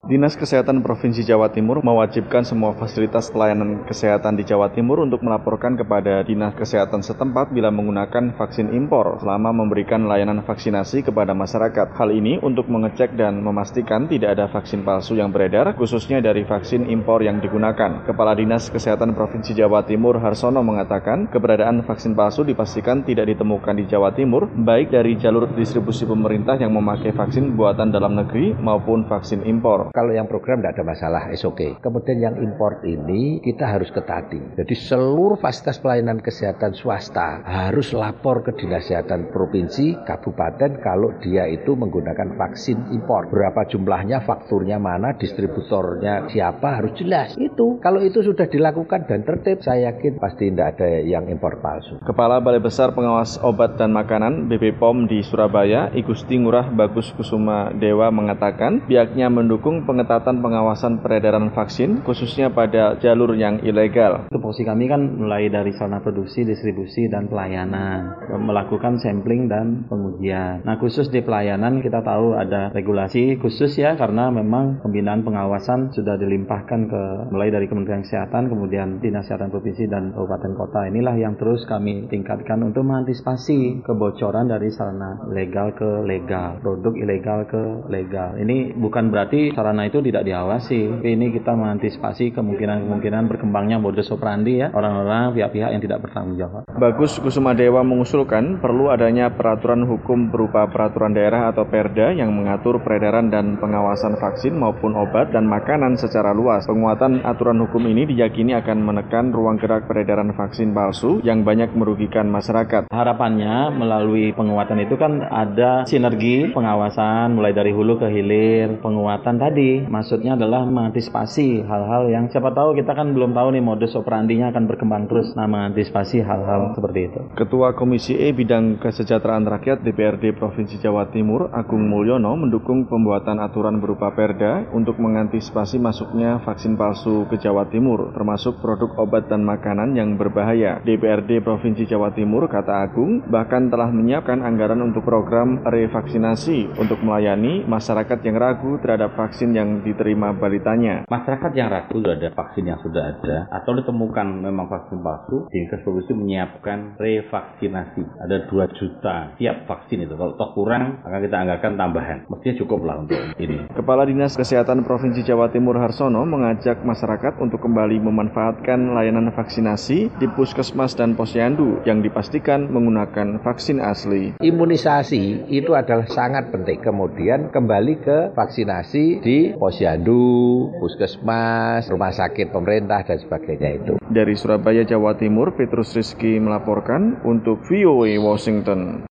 Dinas Kesehatan Provinsi Jawa Timur mewajibkan semua fasilitas pelayanan kesehatan di Jawa Timur untuk melaporkan kepada Dinas Kesehatan setempat bila menggunakan vaksin impor selama memberikan layanan vaksinasi kepada masyarakat. Hal ini untuk mengecek dan memastikan tidak ada vaksin palsu yang beredar, khususnya dari vaksin impor yang digunakan. Kepala Dinas Kesehatan Provinsi Jawa Timur Harsono mengatakan keberadaan vaksin palsu dipastikan tidak ditemukan di Jawa Timur, baik dari jalur distribusi pemerintah yang memakai vaksin buatan dalam negeri maupun vaksin impor. Kalau yang program tidak ada masalah, oke. Kemudian yang import ini kita harus ketati. Jadi seluruh fasilitas pelayanan kesehatan swasta harus lapor ke Dinas Kesehatan Provinsi, Kabupaten kalau dia itu menggunakan vaksin impor. Berapa jumlahnya, fakturnya mana, distributornya siapa, harus jelas. Itu kalau itu sudah dilakukan dan tertib, saya yakin pasti tidak ada yang impor palsu. Kepala Balai Besar Pengawas Obat dan Makanan BPOM di Surabaya, Igusti Ngurah Bagus Kusuma Dewa mengatakan pihaknya mendukung pengetatan pengawasan peredaran vaksin, khususnya pada jalur yang ilegal. Tupoksi kami kan mulai dari sarana produksi, distribusi, dan pelayanan, melakukan sampling dan pengujian. Nah, khusus di pelayanan kita tahu ada regulasi khusus ya, karena memang pembinaan pengawasan sudah dilimpahkan ke mulai dari Kementerian Kesehatan, kemudian Dinas Kesehatan Provinsi dan Kabupaten Kota. Inilah yang terus kami tingkatkan untuk mengantisipasi kebocoran dari sarana legal ke legal, produk ilegal ke legal. Ini bukan berarti sarana itu tidak diawasi. Ini kita mengantisipasi kemungkinan berkembangnya modus operandi ya, orang-orang pihak-pihak yang tidak bertanggung jawab. Bagus Kusuma Dewa mengusulkan perlu adanya peraturan hukum berupa peraturan daerah atau Perda yang mengatur peredaran dan pengawasan vaksin maupun obat dan makanan secara luas. Penguatan aturan hukum ini diyakini akan menekan ruang gerak peredaran vaksin palsu yang banyak merugikan masyarakat. Harapannya melalui penguatan itu kan ada sinergi pengawasan mulai dari hulu ke hilir. Penguatan tadi maksudnya adalah mengantisipasi hal-hal yang siapa tahu kita kan belum tahu nih modus operandinya akan berkembang terus. Nah, mengantisipasi hal-hal seperti itu. Ketua Komisi E Bidang Kesejahteraan Rakyat DPRD Provinsi Jawa Timur Agung Mulyono mendukung pembuatan aturan berupa Perda untuk mengantisipasi masuknya vaksin palsu ke Jawa Timur, termasuk produk obat dan makanan yang berbahaya. DPRD Provinsi Jawa Timur, kata Agung, bahkan telah menyiapkan anggaran untuk program revaksinasi untuk melayani masyarakat yang ragu terhadap vaksin yang diterima balitanya. Masyarakat yang ragu ada vaksin yang sudah ada atau ditemukan memang vaksin palsu, Dinkes Provinsi menyiapkan revaksinasi. Ada 2 juta tiap vaksin itu. Kalau toh kurang, akan kita anggarkan tambahan. Mestinya cukup lah untuk ini. Kepala Dinas Kesehatan Provinsi Jawa Timur Harsono mengajak masyarakat untuk kembali memanfaatkan layanan vaksinasi di puskesmas dan posyandu yang dipastikan menggunakan vaksin asli. Imunisasi itu adalah sangat penting. Kemudian kembali ke vaksinasi di posyandu, puskesmas, rumah sakit pemerintah dan sebagainya itu. Dari Surabaya, Jawa Timur, Petrus Rizky melaporkan untuk VOA Washington.